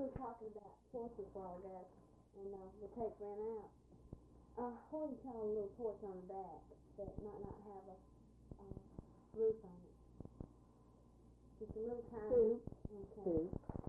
we were talking about porches a while ago, and the tape ran out. What do you call a little porch on the back that might not have a roof on it? Just a little tiny. Okay.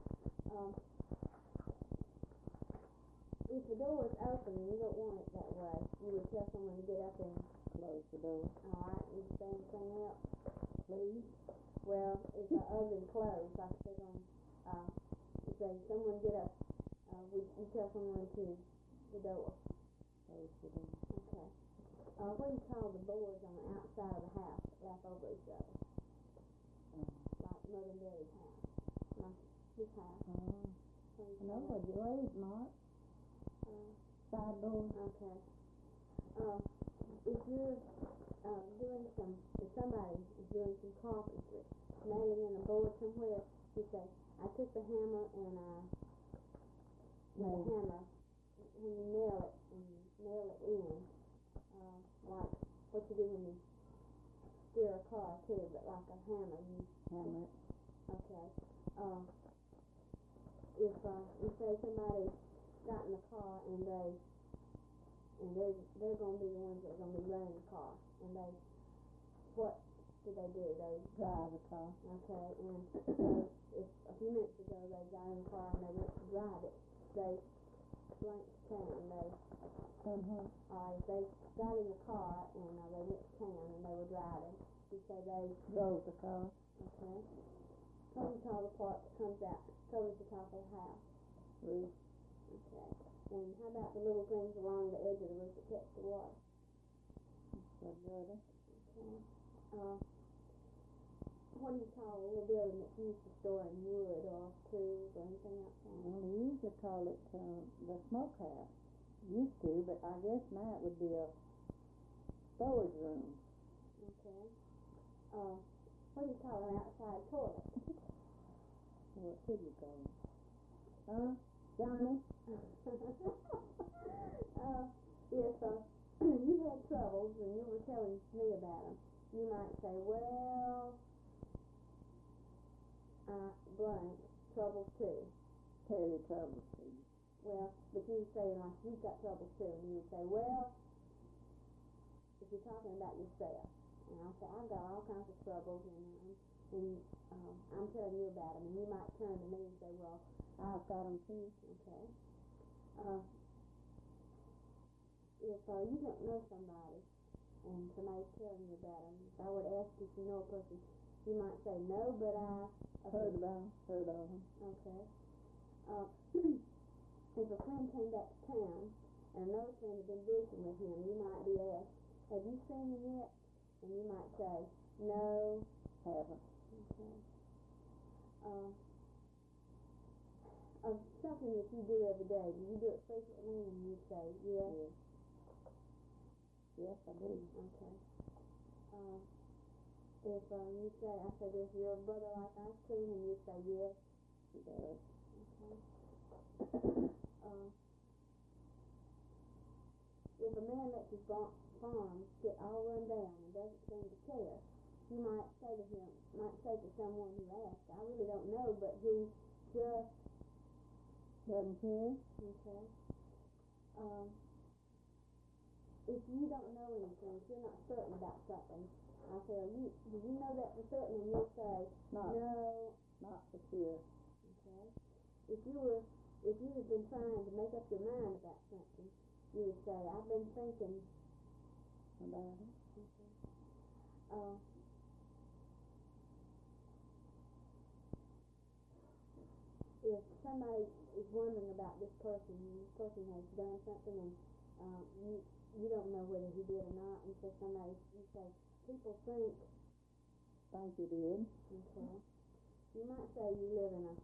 If the door is open and you don't want it that way, you would tell someone to get up and close the door. All right. You say anything else? Please? Well, if the oven closed, like I said you say someone get up, you tell someone to the door. Close the door. Okay. What do you call the boards on the outside of the house that lap over each other? Like Mother and Daddy's house. Like this house. No, what you raise, Mark? Side door. Okay. If you're if somebody is doing some carpentry, nailing in a board somewhere, you say, I took the hammer and when you nail it in, like what you do when you steer a car too, but like a hammer, you hammer it. Okay. If you say somebody got in the car and they're going to be the ones that are going to be running the car, and what do? They drive the car. Okay, and if a few minutes ago they got in the car and they went to drive it, they blank town. If they got in the car and they went to town and they were driving, you say they drove the car. Okay. What do you call the part that comes out, covers the top of the house? Roof. Okay. And how about the little things along the edge of the roof that catch the water? Gutter. Okay. What do you call a little building that's used for storing wood or tools or anything else? Well, we usually call it the smokehouse. Used to, but I guess now it would be a storage room. Okay. What do you call an outside toilet? What should you call it? Johnny? If you had troubles and you were telling me about them, you might say, well, blank, troubles too. Tell you troubles too. Well, but you would say, like, you've got troubles too, and you would say, well, if you're talking about yourself, and I'll say, I've got all kinds of troubles, and I'm telling you about them, and you might turn to me and say, well, I've got them too. Okay. If you don't know somebody, and somebody's telling you about them, if I would ask if you know a person, you might say, no, but I've heard of them. Okay. If a friend came back to town, and another friend had been visiting with him, you might be asked, have you seen him yet? And you might say, no, haven't. Okay. Something that you do every day, do you do it frequently? And you say, yes. Yes, I do. Okay. If you say, I said, does your brother like ice cream? And you say, yes. He does. Okay. If a man lets his farm get all run down and doesn't seem to care, you might say to someone who asks, I really don't know, but he just doesn't care. Okay. If you don't know anything, if you're not certain about something, I'll say, do you know that for certain? And you'll say, no. Not for sure. Okay. If you had been trying to make up your mind about something, you would say, I've been thinking about it. Okay. If somebody is wondering about this person, and this person has done something, and you don't know whether he did or not, and so you say, people think you did. Okay. You might say you live in a